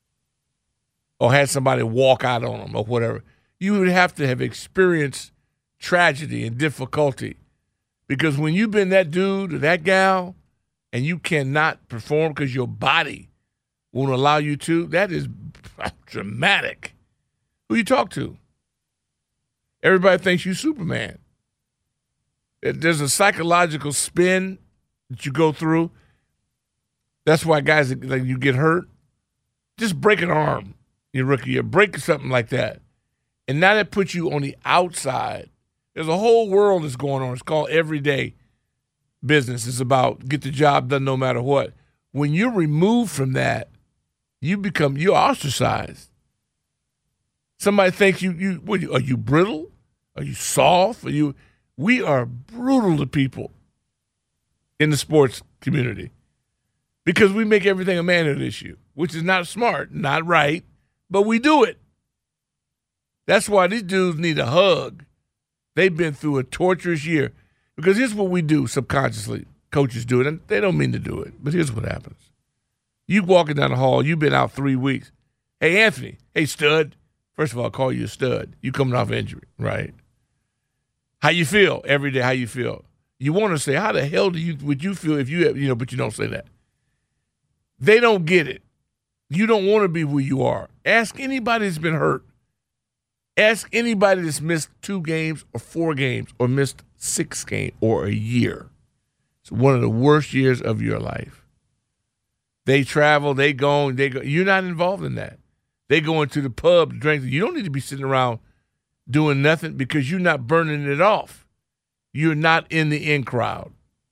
or had somebody walk out on them or whatever. You would have to have experienced tragedy and difficulty because when you've been that dude or that gal and you cannot perform because your body won't allow you to, that is dramatic. Who you talk to? Everybody thinks you Superman. There's a psychological spin that you go through. That's why guys, like you get hurt, just break an arm your rookie year, break something like that. And now that puts you on the outside. There's a whole world that's going on. It's called everyday business. It's about get the job done no matter what. When you're removed from that, you become, you're ostracized. Somebody thinks you, you, what, are you brittle? Are you soft? Are you, we are brutal to people in the sports community because we make everything a manhood issue, which is not smart, not right, but we do it. That's why these dudes need a hug. They've been through a torturous year. Because here's what we do subconsciously. Coaches do it, and they don't mean to do it, but here's what happens. You walking down the hall, you've been out three weeks. Hey, Anthony. Hey, stud. First of all, I'll call you a stud. You coming off injury, right? How you feel every day, how you feel. You want to say, how the hell do you would you feel if you have, you know, but you don't say that. They don't get it. You don't want to be where you are. Ask anybody that's been hurt. Ask anybody that's missed two games or four games or missed six games or a year. It's one of the worst years of your life. They travel, they go, they go. You're not involved in that. They go into the pub to drink. You don't need to be sitting around doing nothing because you're not burning it off. You're not in the in crowd.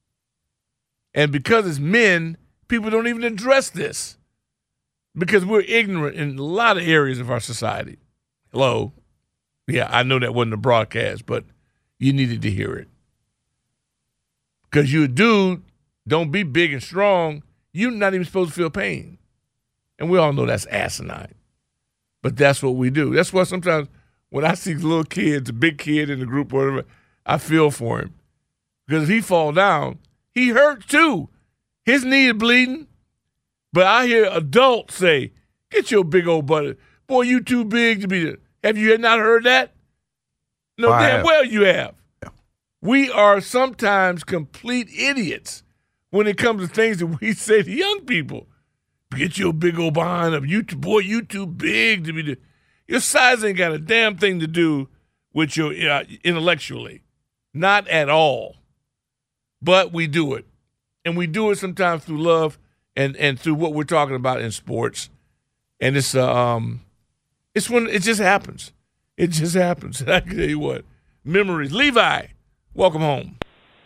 And because it's men, people don't even address this because we're ignorant in a lot of areas of our society. Hello? Yeah, I know that wasn't a broadcast, but you needed to hear it. Because you're a dude, don't be big and strong. You're not even supposed to feel pain. And we all know that's asinine. But that's what we do. That's why sometimes when I see little kids, a big kid in the group or whatever, I feel for him. Because if he fall down, he hurts too. His knee is bleeding. But I hear adults say, get your big old butt. Boy, you too big to be there. Have you not heard that? No, oh, damn well you have. Yeah. We are sometimes complete idiots when it comes to things that we say to young people. Get your big old behind up. You, boy, you too big to be there. Your size ain't got a damn thing to do with your uh, intellectually. Not at all. But we do it. And we do it sometimes through love and, and through what we're talking about in sports. And it's uh, um, it's when it just happens. It just happens. I can tell you what. Memories. Levi, welcome home.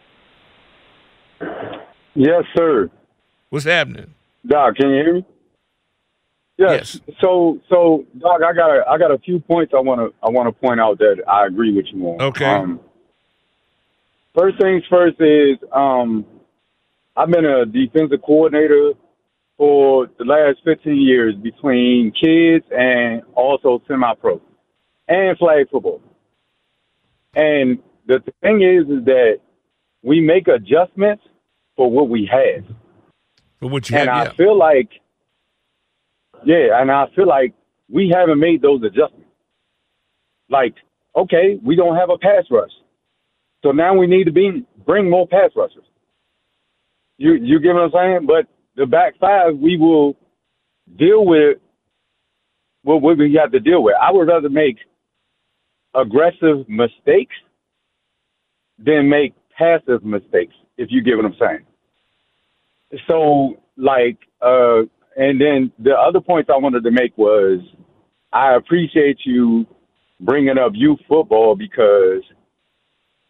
Yes, sir. What's happening? Doc, can you hear me? Yes. yes. So, so Doc, I got a, I got a few points I want to I want to point out that I agree with you on. Okay. Um, first things first is um, I've been a defensive coordinator for the last fifteen years between kids and also semi-pro and flag football. And the thing is, is that we make adjustments for what we have. For what you and have, I yeah. feel like, yeah, and I feel like we haven't made those adjustments. Like, okay, we don't have a pass rush, so now we need to be bring more pass rushers. You you get what I'm saying? But the back five, we will deal with what we have to deal with. I would rather make aggressive mistakes than make passive mistakes, if you get what I'm saying. So, like, uh, and then the other points I wanted to make was I appreciate you bringing up youth football because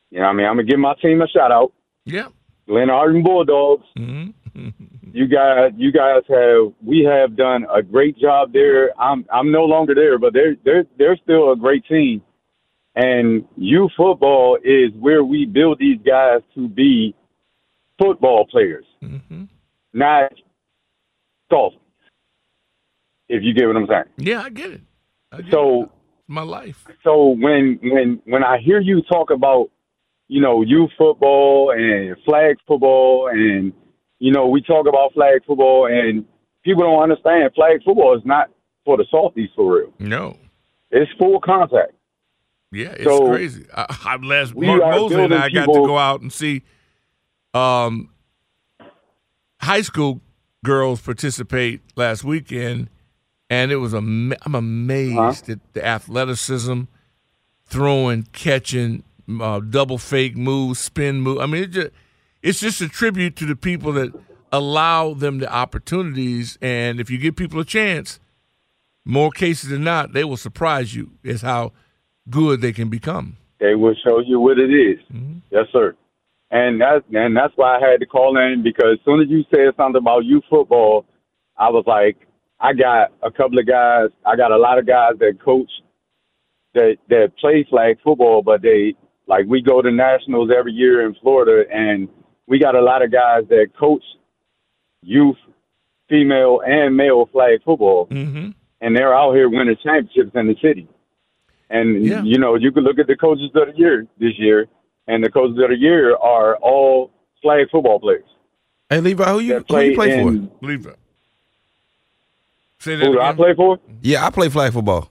You know what I mean? I'm going to give my team a shout out. Yeah. Glen Arden Bulldogs. Mm-hmm. You guys, you guys have, we have done a great job there. I'm, I'm no longer there, but they're, they're, they're still a great team. And youth football is where we build these guys to be football players, mm-hmm. not golfers. If you get what I'm saying. Yeah, I get it. I get so it. It's my life. So when when when I hear you talk about, you know, youth football and flag football, and you know, we talk about flag football, and people don't understand flag football is not for the softies for real. No, it's full contact. Yeah, it's so crazy. I, I last Mark Mosley and I got to go out and see um, high school girls participate last weekend, and it was a. I'm amazed uh-huh. at the athleticism, throwing, catching, uh, double fake moves, spin move. I mean, it just, it's just a tribute to the people that allow them the opportunities, and if you give people a chance, more cases than not, they will surprise you. Is how good they can become. They will show you what it is. Mm-hmm. Yes, sir. And that's, and that's why I had to call in, because as soon as you said something about youth football, I was like, I got a couple of guys, I got a lot of guys that coach, that, that play flag football, but they, like, we go to nationals every year in Florida, and we got a lot of guys that coach youth, female and male flag football, mm-hmm. and they're out here winning championships in the city. And, yeah. you know, you can look at the coaches of the year this year, and the coaches of the year are all flag football players. Hey, Levi, who you, who you play in, for? Levi. Say that who do again. I play for? Yeah, I play flag football.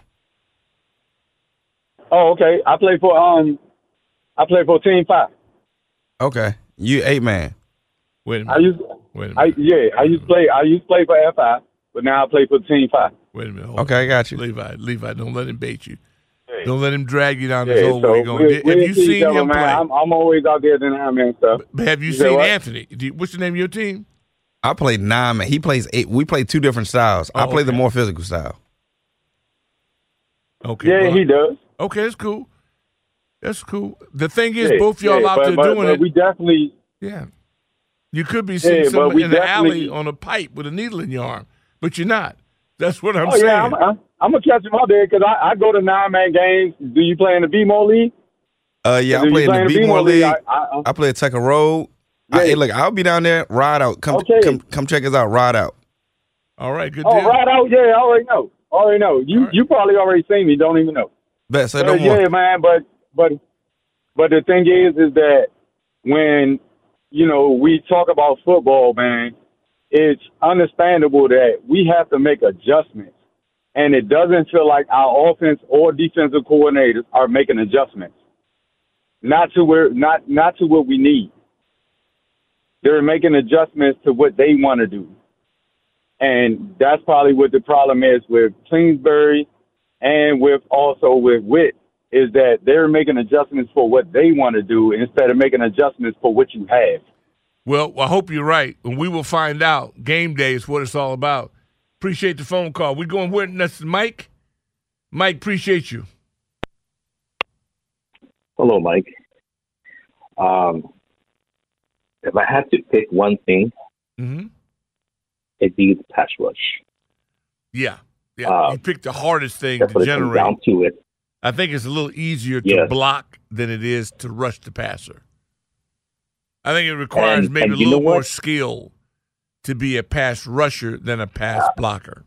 Oh, okay. I play for um, I play for Team Five. Okay, you eight man. Wait a minute. I used, Wait a minute. I, yeah, I used to play. I used to play for F I, but now I play for Team Five. Wait a minute. Hold okay, on. I got you. Levi, Levi, don't let him bait you. Don't let him drag you down yeah, this hole so where you're going. We, Have we you seen other, him man. play? I'm, I'm always out there doing that man stuff. But have you, you seen Anthony? You, what's the name of your team? I play nine man. He plays eight. We play two different styles. Oh, I play okay. the more physical style. Okay. Yeah, well, he does. Okay, that's cool. That's cool. The thing is, yeah, both y'all yeah, out but, there but, doing but it. We definitely. Yeah. You could be seeing yeah, someone in the definitely, alley on a pipe with a needle in your arm, but you're not. That's what I'm oh, saying. Yeah, I'm, I'm, I'm gonna catch him out there because I, I go to nine man games. Do you play in the B-More League? Uh, yeah, I play in the B-More League. I, I, I play at Tucker Road. Yeah. I, hey, look, I'll be down there. Ride out. Come, okay. come, come check us out. Ride out. All right, good oh, deal. Oh, ride out. Yeah, I already know. Already know. You, right. you probably already seen me. Don't even know. Bet, say uh, no more. Yeah, man. But, but, but the thing is, is that when you know we talk about football, man, it's understandable that we have to make adjustments. And it doesn't feel like our offense or defensive coordinators are making adjustments. Not to where, not not to what we need. They're making adjustments to what they want to do, and that's probably what the problem is with Kingsbury, and with also with Witt, is that they're making adjustments for what they want to do instead of making adjustments for what you have. Well, I hope you're right, and we will find out. Game day is what it's all about. Appreciate the phone call. We're going where next? Mike? Mike, appreciate you. Hello, Mike. Um, if I had to pick one thing, mm-hmm. it'd be the pass rush. Yeah. Yeah. Uh, you picked the hardest thing to generate. Down to it. I think it's a little easier to yes. block than it is to rush the passer. I think it requires and, maybe and a little more what? skill to be a pass rusher than a pass blocker.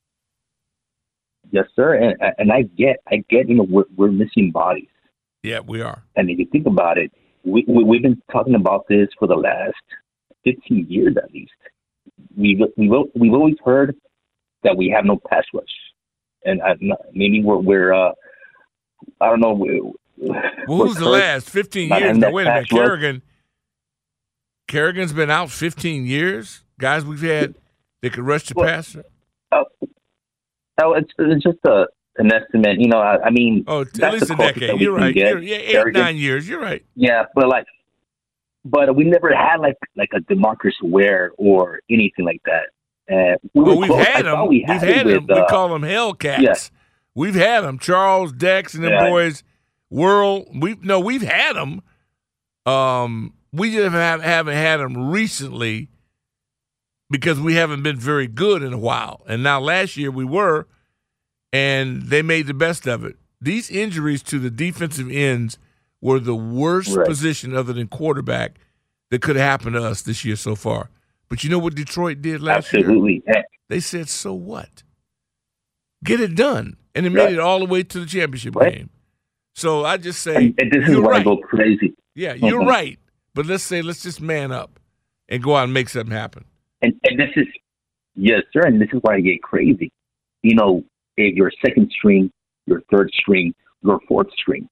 Yes, sir. And and I get, I get, you know, we're, we're missing bodies. Yeah, we are. And if you think about it, we, we we've been talking about this for the last fifteen years at least. We've we've we've always heard that we have no pass rush, and I, maybe we're we're uh, I don't know. We're, well, who's the last fifteen years? Now, wait a minute, Kerrigan. Kerrigan's been out fifteen years. Guys, we've had they could rush the well, passer. Oh, oh, it's it's just a an estimate. You know, I, I mean, oh, at least a decade. You're right. You're, yeah, eight Kerrigan. nine years. You're right. Yeah, but like, but we never had like like a DeMarcus Ware or anything like that. Uh, we well, we've close. had them. We we've had, had them. with, uh, we call them Hellcats. Yeah. We've had them. Charles, Dex, and them yeah. boys. Whirl. We no, we've had them. Um, we just have, haven't had them recently because we haven't been very good in a while. And now last year we were, and they made the best of it. These injuries to the defensive ends were the worst Right. position other than quarterback that could have happened to us this year so far. But you know what Detroit did last Absolutely. year? They said, so what? Get it done. And it made Right. it all the way to the championship Right. game. So I just say, And, and this is you're why right. I go crazy. Yeah, you're Mhm. right. But let's say, let's just man up and go out and make something happen. And, and this is, yes, sir, and this is why I get crazy. You know, if you're second string, your third string, your fourth string.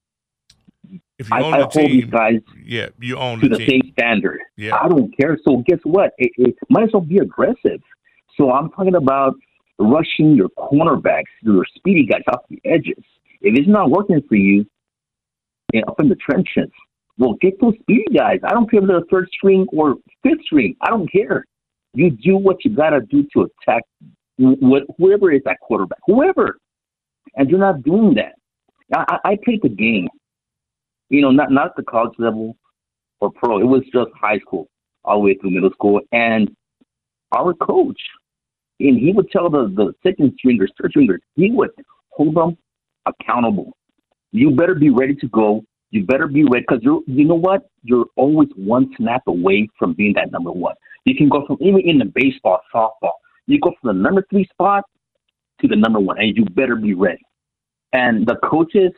If you I, own I the hold team, these guys yeah, you own to the the team. same standard. Yeah. I don't care. So guess what? It, it might as well be aggressive. So I'm talking about rushing your cornerbacks, your speedy guys off the edges. If it's not working for you, you know, up in the trenches, well, get those speedy guys. I don't care if they're third string or fifth string. I don't care. You do what you got to do to attack wh- whoever is that quarterback, whoever. And you're not doing that. I, I, I played the game, you know, not, not at the college level or pro. It was just high school all the way through middle school. And our coach, and he would tell the, the second stringers, third stringers, he would hold them accountable. You better be ready to go. You better be ready because you're, you know what? You're always one snap away from being that number one. You can go from even in the baseball, softball. You go from the number three spot to the number one, and you better be ready. And the coaches,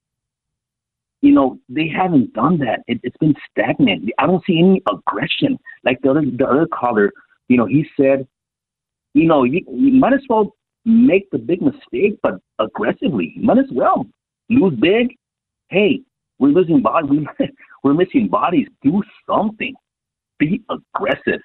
you know, they haven't done that. It, it's been stagnant. I don't see any aggression. Like the other, the other caller, you know, he said, you know, you, you might as well make the big mistake, but aggressively. You might as well lose big. Hey, we're losing bodies. We're missing bodies. Do something. Be aggressive.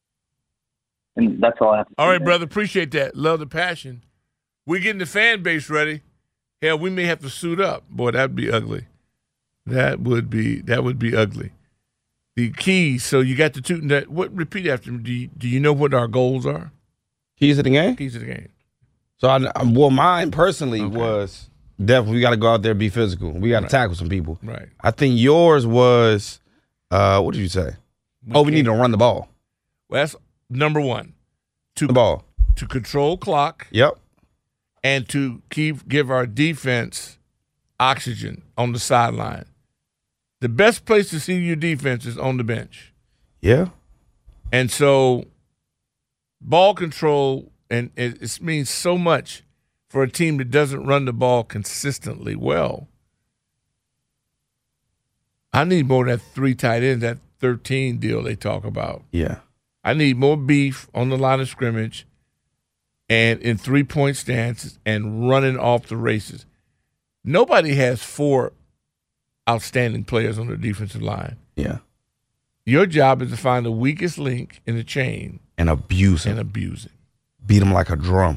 And that's all I have to All say. right, brother. Appreciate that. Love the passion. We're getting the fan base ready. Hell, we may have to suit up. Boy, that'd be ugly. That would be that would be ugly. The keys. So you got the two. That, what? Repeat after me. Do you, do you know what our goals are? Keys to the game? Keys to the game. So, I, I- well, mine personally was definitely we got to go out there and be physical. We got to Right. tackle some people. Right. I think yours was, uh, what did you say? oh, we need to run the ball. Well, that's number one. To the ball. To control clock. Yep. And to keep give our defense oxygen on the sideline. The best place to see your defense is on the bench. Yeah. And so ball control, and it, it means so much for a team that doesn't run the ball consistently well. I need more of that three tight ends, that thirteen deal they talk about. Yeah. I need more beef on the line of scrimmage and in three-point stances and running off the races. Nobody has four outstanding players on the defensive line. Yeah. Your job is to find the weakest link in the chain And abuse him. and abuse it. Beat him like a drum.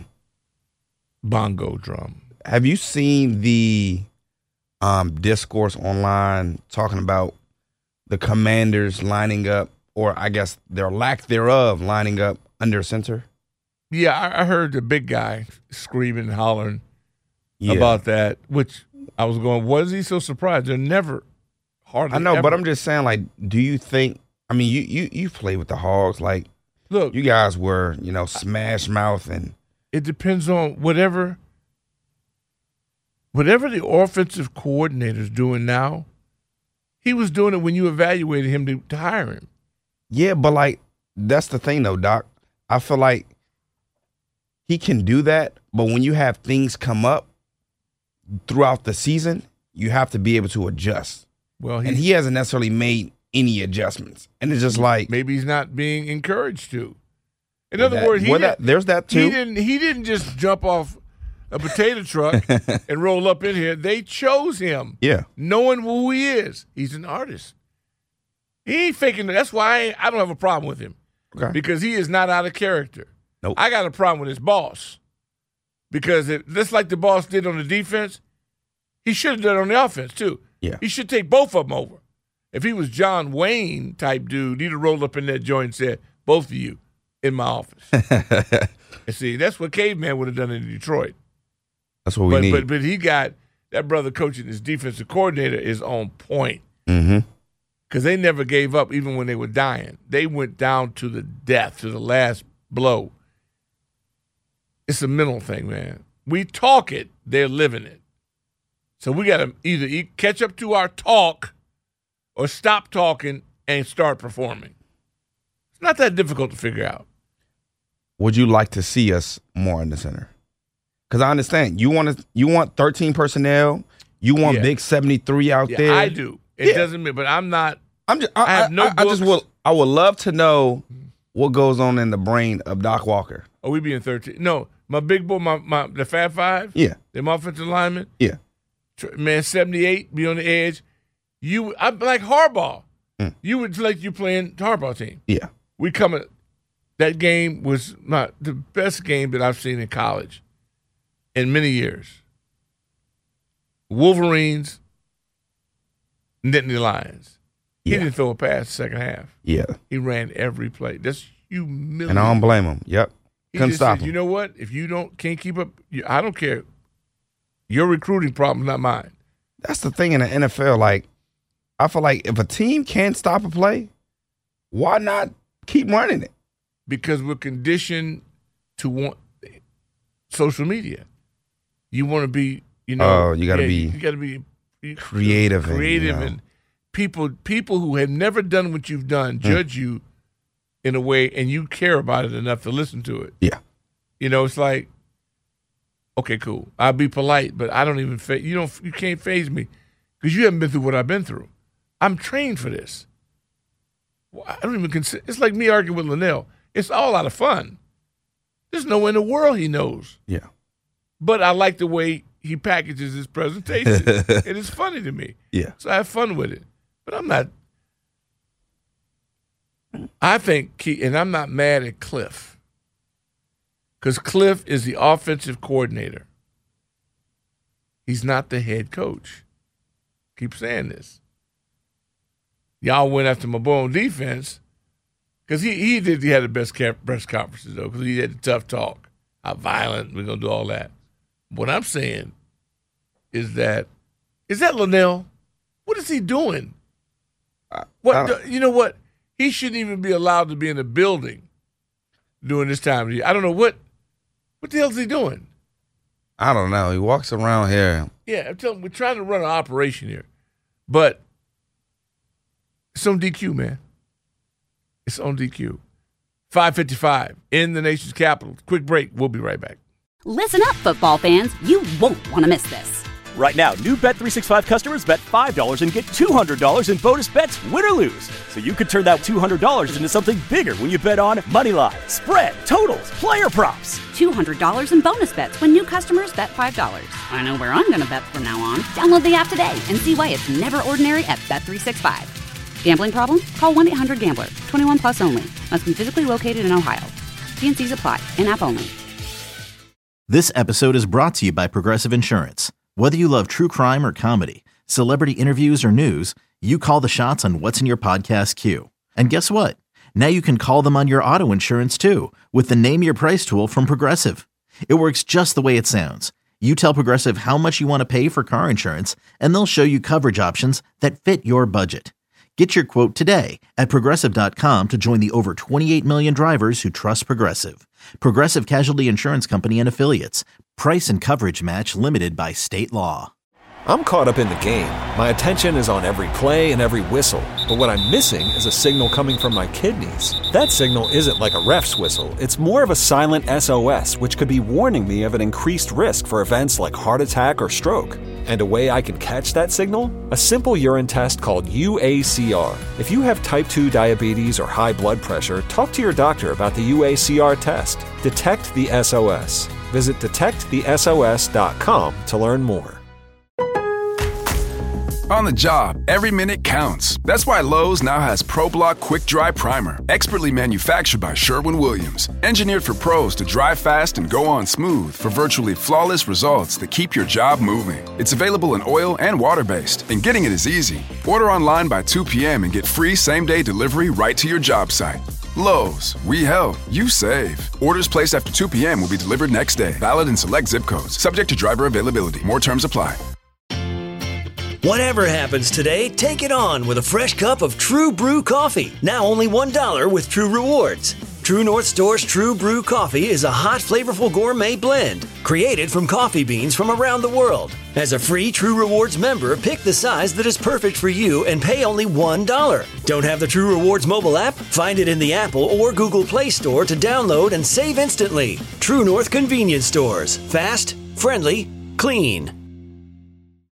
Bongo drum. Have you seen the um, discourse online talking about the Commanders lining up, or I guess their lack thereof lining up under center? Yeah, I, I heard the big guy screaming and hollering Yeah. about that, which I was going, what is he so surprised? They're never hardly I know, ever. but I'm just saying, like, do you think? I mean, you you you played with the Hogs, like, look, you guys were, you know, smash mouth and it depends on whatever whatever the offensive coordinator's doing now. He was doing it when you evaluated him to, to hire him. yeah, but like that's the thing though, Doc. I feel like he can do that, but when you have things come up throughout the season, you have to be able to adjust. Well, and he hasn't necessarily made any adjustments, and it's just like maybe he's not being encouraged to. In other that- words, he well, didn't- that- there's that He too. didn't. He didn't just jump off a potato truck and roll up in here. They chose him, Yeah. knowing who he is. He's an artist. He ain't faking it. That's why I, ain't, I don't have a problem with him Okay. because he is not out of character. Nope. I got a problem with his boss because it, just like the boss did on the defense, he should have done it on the offense too. Yeah. He should take both of them over. If he was John Wayne type dude, he'd have rolled up in that joint and said, both of you in my office. And see, that's what Caveman would have done in Detroit. That's what we but, need. But but he got that brother coaching his defensive coordinator is on point. Mm-hmm. because they never gave up even when they were dying. They went down to the death, to the last blow. It's a mental thing, man. We talk it, they're living it. So we got to either eat, catch up to our talk or stop talking and start performing. It's not that difficult to figure out. Would you like to see us more in the center? Because I understand you want to, you want thirteen personnel. You want Yeah. big seventy-three out Yeah, there. I do. It Yeah. doesn't mean, but I'm not. I'm just. I, I, have no I, I just books. will. I would love to know what goes on in the brain of Doc Walker. Oh, we being thirteen. No, my big boy, my, my the Fab Five. Yeah. Them offensive linemen. Yeah. Tr- Man, seventy-eight, be on the edge. You, I'm like Harbaugh. Mm. You would like you playing Harbaugh team. Yeah. We coming. That game was not the best game that I've seen in college in many years. Wolverines, Nittany Lions. He Yeah. didn't throw a pass the second half. Yeah. He ran every play. That's humiliating. And I don't blame him. Yep. He Couldn't just stop said, him. You know what? If you don't can't keep up, you, I don't care. Your recruiting problem, not mine. That's the thing in the N F L. Like, I feel like if a team can't stop a play, why not keep running it? Because we're conditioned to want social media. You want to be, you know. Oh, you gotta yeah, be You got to be you- creative and, you creative, know. and people people who have never done what you've done judge you in a way, and you care about it enough to listen to it. Yeah. You know, it's like, okay, cool. I'll be polite, but I don't even. Fa- you don't. You can't faze me because you haven't been through what I've been through. I'm trained for this. Well, I don't even consider. It's like me arguing with Linnell. It's all out of fun. There's no way in the world he knows. Yeah. But I like the way he packages his presentation. It is funny to me. Yeah. So I have fun with it. But I'm not. I think, Key, and I'm not mad at Cliff, because Cliff is the offensive coordinator. He's not the head coach. Keep saying this. Y'all went after my boy on defense because he, he did. He had the best cap, press conferences, though, because he had the tough talk. How violent, we're going to do all that. What I'm saying is that, is that Linnell? What is he doing? What the- You know what? He shouldn't even be allowed to be in the building during this time of year. I don't know what, what the hell is he doing? I don't know. He walks around here. Yeah, I'm telling, we're trying to run an operation here, but it's on D Q, man. It's on D Q. five fifty-five in the nation's capital. Quick break. We'll be right back. Listen up, football fans. You won't want to miss this. Right now, new Bet three sixty-five customers bet five dollars and get two hundred dollars in bonus bets, win or lose. So you could turn that two hundred dollars into something bigger when you bet on money line, spread, totals, player props. two hundred dollars in bonus bets when new customers bet five dollars. I know where I'm going to bet from now on. Download the app today and see why it's never ordinary at Bet three sixty-five. Gambling problem? Call one eight hundred gambler. twenty-one plus only. Must be physically located in Ohio. T and C's apply. In-app only. This episode is brought to you by Progressive Insurance. Whether you love true crime or comedy, celebrity interviews or news, you call the shots on what's in your podcast queue. And guess what? Now you can call them on your auto insurance too with the Name Your Price tool from Progressive. It works just the way it sounds. You tell Progressive how much you want to pay for car insurance, and they'll show you coverage options that fit your budget. Get your quote today at Progressive dot com to join the over twenty-eight million drivers who trust Progressive. Progressive Casualty Insurance Company and Affiliates. Price and coverage match limited by state law. I'm caught up in the game. My attention is on every play and every whistle. But what I'm missing is a signal coming from my kidneys. That signal isn't like a ref's whistle. It's more of a silent S O S, which could be warning me of an increased risk for events like heart attack or stroke. And a way I can catch that signal? A simple urine test called U A C R. If you have type two diabetes or high blood pressure, talk to your doctor about the U A C R test. Detect the S O S. Visit detect the S O S dot com to learn more. On the job, every minute counts. That's why Lowe's now has ProBlock Quick Dry Primer, expertly manufactured by Sherwin-Williams. Engineered for pros to dry fast and go on smooth for virtually flawless results that keep your job moving. It's available in oil and water-based, and getting it is easy. Order online by two p.m. and get free same-day delivery right to your job site. Lowe's, we help, you save. Orders placed after two p.m. will be delivered next day. Valid in select zip codes. Subject to driver availability. More terms apply. Whatever happens today, take it on with a fresh cup of True Brew coffee. Now only one dollar with True Rewards. True North Store's True Brew coffee is a hot, flavorful gourmet blend created from coffee beans from around the world. As a free True Rewards member, pick the size that is perfect for you and pay only one dollar. Don't have the True Rewards mobile app? Find it in the Apple or Google Play Store to download and save instantly. True North Convenience Stores. Fast, friendly, clean.